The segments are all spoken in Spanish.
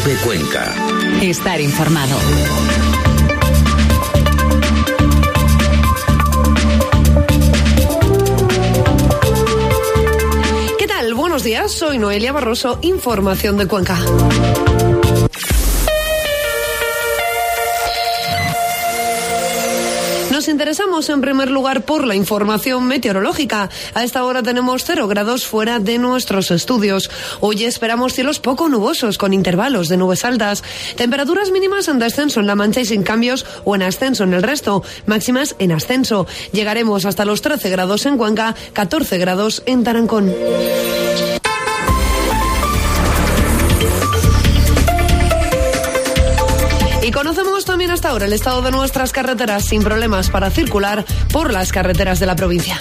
Cope Cuenca. Estar informado. ¿Qué tal? Buenos días, soy Noelia Barroso, información de Cuenca. Nos interesamos en primer lugar por la información meteorológica. A esta hora tenemos 0 grados fuera de nuestros estudios. Hoy esperamos cielos poco nubosos con intervalos de nubes altas. Temperaturas mínimas en descenso en La Mancha y sin cambios o en ascenso en el resto. Máximas en ascenso. Llegaremos hasta los 13 grados en Cuenca, 14 grados en Tarancón. Y conocemos también hasta ahora el estado de nuestras carreteras sin problemas para circular por las carreteras de la provincia.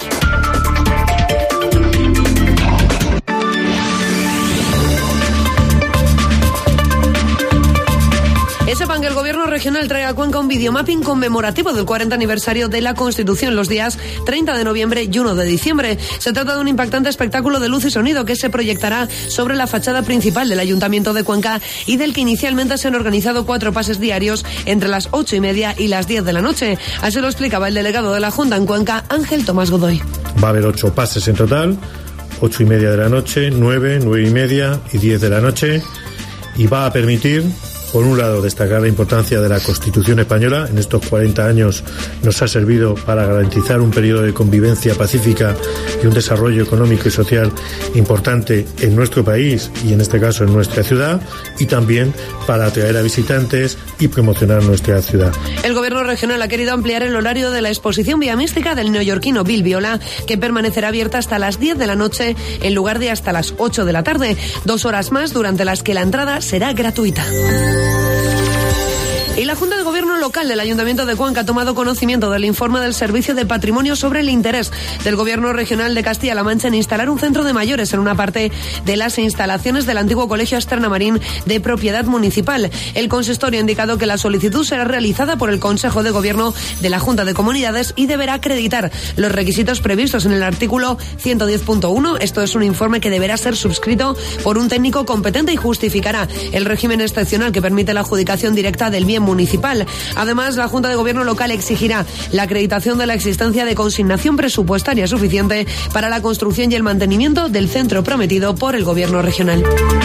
Sepan que el Gobierno regional trae a Cuenca un videomapping conmemorativo del 40 aniversario de la Constitución los días 30 de noviembre y 1 de diciembre. Se trata de un impactante espectáculo de luz y sonido que se proyectará sobre la fachada principal del Ayuntamiento de Cuenca y del que inicialmente se han organizado 4 pases diarios entre las 8:30 y las 10 de la noche. Así lo explicaba el delegado de la Junta en Cuenca, Ángel Tomás Godoy. Va a haber 8 pases en total, 8:30 de la noche, 9, 9:30 y 10 de la noche, y va a permitir, por un lado, destacar la importancia de la Constitución española. En estos 40 años nos ha servido para garantizar un periodo de convivencia pacífica y un desarrollo económico y social importante en nuestro país y en este caso en nuestra ciudad, y también para atraer a visitantes y promocionar nuestra ciudad. El Gobierno regional ha querido ampliar el horario de la exposición vía mística del neoyorquino Bill Viola, que permanecerá abierta hasta las 10 de la noche en lugar de hasta las 8 de la tarde. 2 horas más durante las que la entrada será gratuita. Y la Junta de Gobierno local del Ayuntamiento de Cuenca ha tomado conocimiento del informe del Servicio de Patrimonio sobre el interés del Gobierno regional de Castilla-La Mancha en instalar un centro de mayores en una parte de las instalaciones del antiguo Colegio Asternamarín de propiedad municipal. El consistorio ha indicado que la solicitud será realizada por el Consejo de Gobierno de la Junta de Comunidades y deberá acreditar los requisitos previstos en el artículo 110.1. Esto es un informe que deberá ser suscrito por un técnico competente y justificará el régimen excepcional que permite la adjudicación directa del bien municipal. Además, la Junta de Gobierno local exigirá la acreditación de la existencia de consignación presupuestaria suficiente para la construcción y el mantenimiento del centro prometido por el Gobierno regional.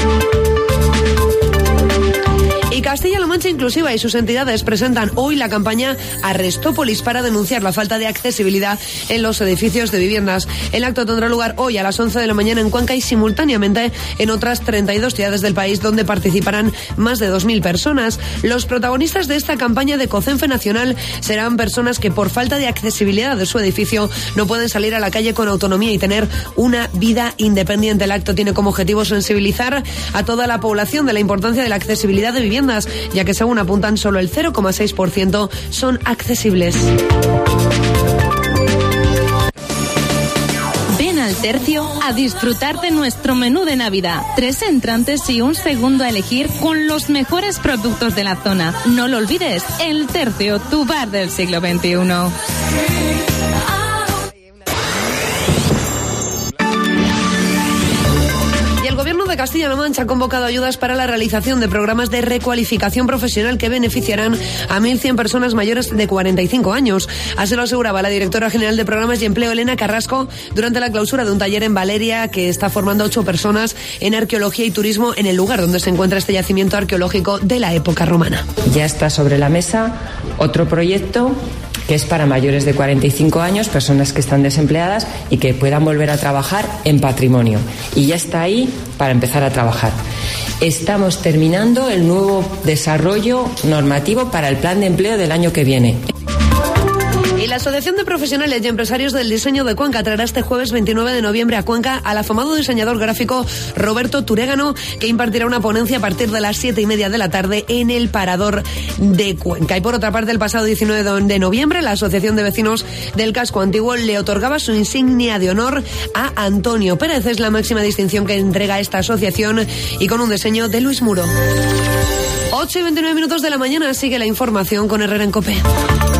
Y Castilla-La Mancha Inclusiva y sus entidades presentan hoy la campaña Arrestópolis para denunciar la falta de accesibilidad en los edificios de viviendas. El acto tendrá lugar hoy a las 11 de la mañana en Cuenca y simultáneamente en otras 32 ciudades del país, donde participarán más de 2.000 personas. Los protagonistas de esta campaña de COCENFE Nacional serán personas que por falta de accesibilidad de su edificio no pueden salir a la calle con autonomía y tener una vida independiente. El acto tiene como objetivo sensibilizar a toda la población de la importancia de la accesibilidad de viviendas, ya que según apuntan solo el 0,6% son accesibles. Ven al Tercio a disfrutar de nuestro menú de Navidad. 3 entrantes y un segundo a elegir con los mejores productos de la zona. No lo olvides, El Tercio, tu bar del siglo XXI. El Gobierno de Castilla-La Mancha ha convocado ayudas para la realización de programas de recualificación profesional que beneficiarán a 1.100 personas mayores de 45 años. Así lo aseguraba la directora general de Programas y Empleo, Elena Carrasco, durante la clausura de un taller en Valeria que está formando a 8 personas en arqueología y turismo en el lugar donde se encuentra este yacimiento arqueológico de la época romana. Ya está sobre la mesa otro proyecto que es para mayores de 45 años, personas que están desempleadas y que puedan volver a trabajar en patrimonio. Y ya está ahí para empezar a trabajar. Estamos terminando el nuevo desarrollo normativo para el plan de empleo del año que viene. Y la Asociación de Profesionales y Empresarios del Diseño de Cuenca traerá este jueves 29 de noviembre a Cuenca al afamado diseñador gráfico Roberto Turégano, que impartirá una ponencia a partir de las 7:30 de la tarde en el Parador de Cuenca. Y por otra parte, el pasado 19 de noviembre, la Asociación de Vecinos del Casco Antiguo le otorgaba su insignia de honor a Antonio Pérez. Es la máxima distinción que entrega esta asociación y con un diseño de Luis Muro. 8:29 de la mañana, sigue la información con Herrera en COPE.